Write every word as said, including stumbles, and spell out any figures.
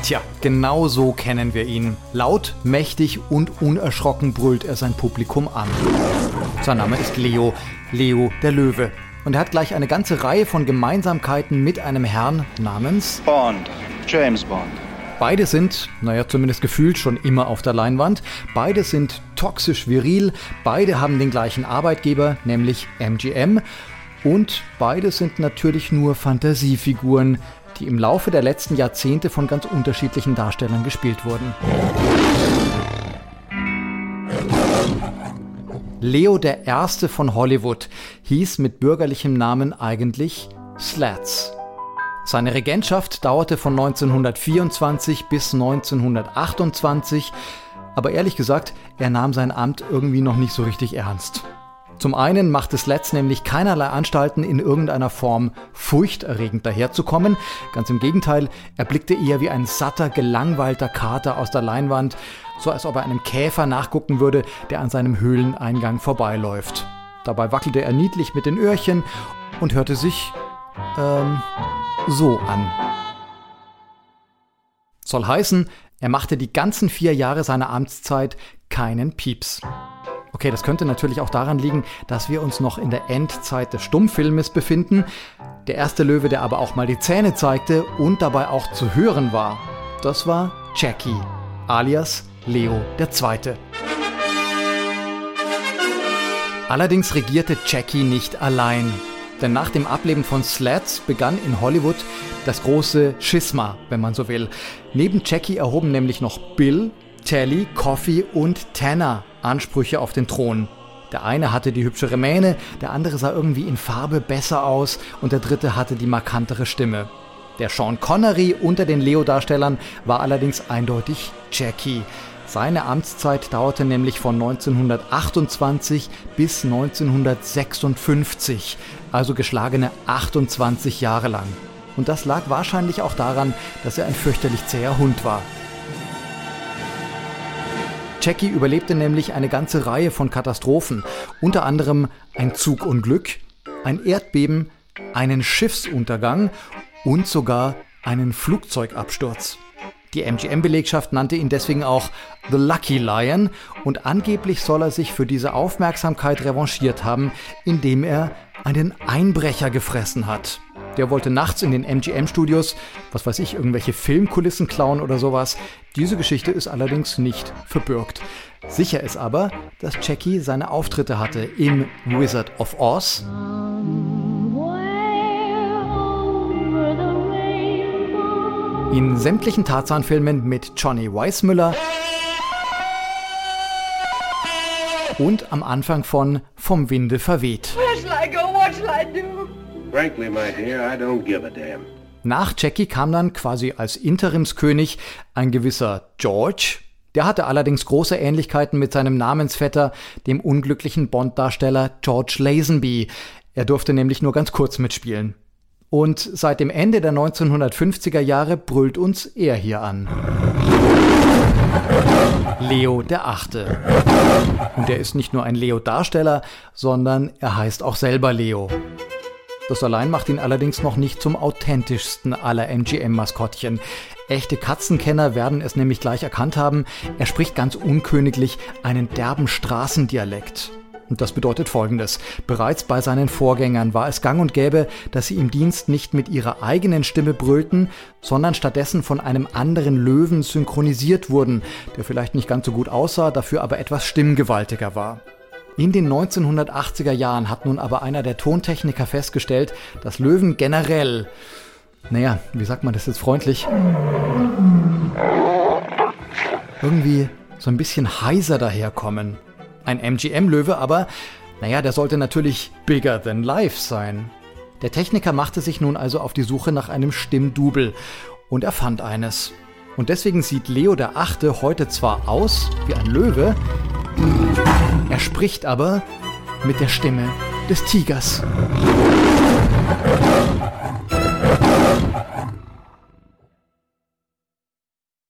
Tja, genau so kennen wir ihn. Laut, mächtig und unerschrocken brüllt er sein Publikum an. Sein Name ist Leo, Leo der Löwe. Und er hat gleich eine ganze Reihe von Gemeinsamkeiten mit einem Herrn namens Bond, James Bond. Beide sind, naja, zumindest gefühlt schon immer auf der Leinwand. Beide sind toxisch viril. Beide haben den gleichen Arbeitgeber, nämlich M G M. Und beide sind natürlich nur Fantasiefiguren, die im Laufe der letzten Jahrzehnte von ganz unterschiedlichen Darstellern gespielt wurden. Leo der Erste von Hollywood hieß mit bürgerlichem Namen eigentlich Slats. Seine Regentschaft dauerte von neunzehnhundertvierundzwanzig bis neunzehnhundertachtundzwanzig, aber ehrlich gesagt, er nahm sein Amt irgendwie noch nicht so richtig ernst. Zum einen machte Slats nämlich keinerlei Anstalten, in irgendeiner Form furchterregend daherzukommen. Ganz im Gegenteil, er blickte eher wie ein satter, gelangweilter Kater aus der Leinwand, so als ob er einem Käfer nachgucken würde, der an seinem Höhleneingang vorbeiläuft. Dabei wackelte er niedlich mit den Öhrchen und hörte sich, ähm, so an. Soll heißen, er machte die ganzen vier Jahre seiner Amtszeit keinen Pieps. Okay, das könnte natürlich auch daran liegen, dass wir uns noch in der Endzeit des Stummfilmes befinden. Der erste Löwe, der aber auch mal die Zähne zeigte und dabei auch zu hören war, das war Jackie, alias Leo der Zweite. Allerdings regierte Jackie nicht allein. Denn nach dem Ableben von Slats begann in Hollywood das große Schisma, wenn man so will. Neben Jackie erhoben nämlich noch Bill, Telly, Coffey und Tanner Ansprüche auf den Thron. Der eine hatte die hübschere Mähne, der andere sah irgendwie in Farbe besser aus und der dritte hatte die markantere Stimme. Der Sean Connery unter den Leo-Darstellern war allerdings eindeutig Jackie. Seine Amtszeit dauerte nämlich von neunzehnhundertachtundzwanzig bis neunzehnhundertsechsundfünfzig, also geschlagene achtundzwanzig Jahre lang. Und das lag wahrscheinlich auch daran, dass er ein fürchterlich zäher Hund war. Jackie überlebte nämlich eine ganze Reihe von Katastrophen, unter anderem ein Zugunglück, ein Erdbeben, einen Schiffsuntergang und sogar einen Flugzeugabsturz. Die M G M-Belegschaft nannte ihn deswegen auch The Lucky Lion und angeblich soll er sich für diese Aufmerksamkeit revanchiert haben, indem er einen Einbrecher gefressen hat. Der wollte nachts in den M G M-Studios, was weiß ich, irgendwelche Filmkulissen klauen oder sowas. Diese Geschichte ist allerdings nicht verbürgt. Sicher ist aber, dass Jackie seine Auftritte hatte im Wizard of Oz, in sämtlichen Tarzan-Filmen mit Johnny Weissmuller und am Anfang von Vom Winde verweht. Where shall I go? What shall I do? Frankly, my dear, I don't give a damn. Nach Jackie kam dann quasi als Interimskönig ein gewisser George. Der hatte allerdings große Ähnlichkeiten mit seinem Namensvetter, dem unglücklichen Bond-Darsteller George Lazenby. Er durfte nämlich nur ganz kurz mitspielen. Und seit dem Ende der neunzehnhundertfünfziger Jahre brüllt uns er hier an. Leo der Achte. Und er ist nicht nur ein Leo-Darsteller, sondern er heißt auch selber Leo. Das allein macht ihn allerdings noch nicht zum authentischsten aller M G M-Maskottchen. Echte Katzenkenner werden es nämlich gleich erkannt haben, er spricht ganz unköniglich einen derben Straßendialekt. Und das bedeutet Folgendes: Bereits bei seinen Vorgängern war es gang und gäbe, dass sie im Dienst nicht mit ihrer eigenen Stimme brüllten, sondern stattdessen von einem anderen Löwen synchronisiert wurden, der vielleicht nicht ganz so gut aussah, dafür aber etwas stimmgewaltiger war. In den neunzehnhundertachtziger Jahren hat nun aber einer der Tontechniker festgestellt, dass Löwen generell, naja, wie sagt man das jetzt freundlich, irgendwie so ein bisschen heiser daherkommen. Ein M G M-Löwe aber, naja, der sollte natürlich bigger than life sein. Der Techniker machte sich nun also auf die Suche nach einem Stimmdouble und er fand eines. Und deswegen sieht Leo der Achte heute zwar aus wie ein Löwe, er spricht aber mit der Stimme des Tigers.